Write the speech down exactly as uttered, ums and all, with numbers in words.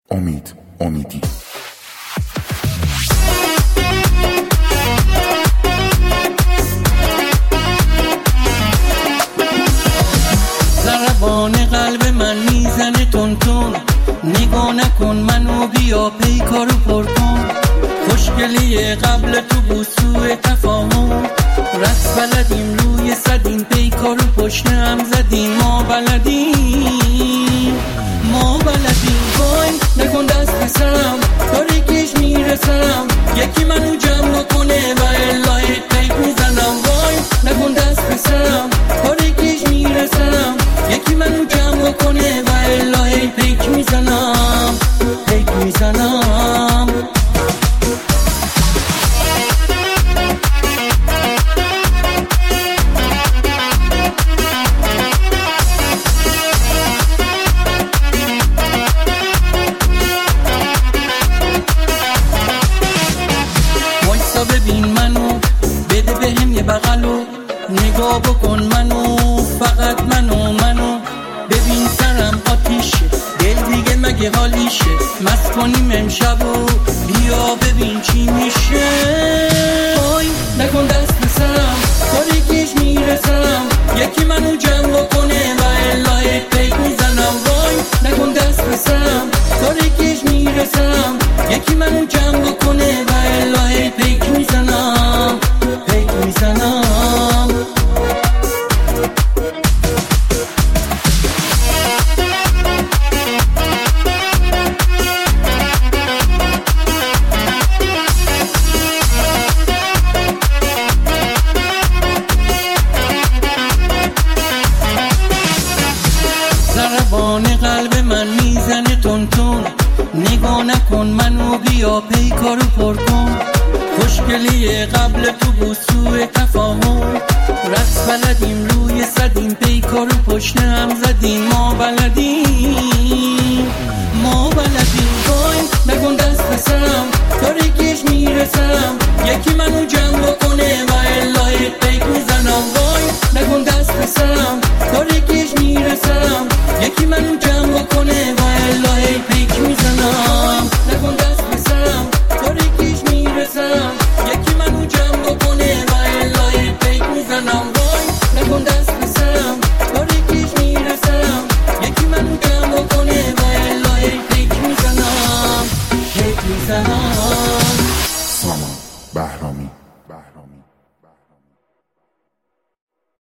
امید امیدی. ضربان قلب من میزنه تون تون، نگاه نکن منو بیا پیکارو پر کن. خوشگلیه قبل تو بوسوی تفاهم، رقص بلدیم روی صدیم پیکارو پشت هم زدیم. ما بلدیم ما بلدیم وای نکن دست پسرم، تاریکیش میره سرم، یکی منو جمع کنه و الهی پیک میزنم. وای نکن دست پسرم، تاریکیش میره سرم، یکی منو جمع کنه و الهی پیک میزنم پیک میزنم. ببین منو، بده بهم یه بغلو، نگاه بکن منو، فقط منو منو. ببین سرم آتیشه، دل دیگه مگه حالیشه، مست کنیم امشبو، بیا ببین چی میشه. وای نکن دست پسرم، تاریکیش میره سرم، یکی منو جمع کنه و الهی پیک میزنم. وای نکن دست پسرم، تاریکیش میره سرم، یکی منو جمع کنه و الهی پیک میزنم پیک میزنم. ضربان قلب من میزنه تون تون، نگاه نکن منو بیا پیکارو پر کن. خوشگلیه قبل تو بوسوی تفاهم، رقص بلدیم روی صدیم پیکارو پشت هم زدیم. ما بلدیم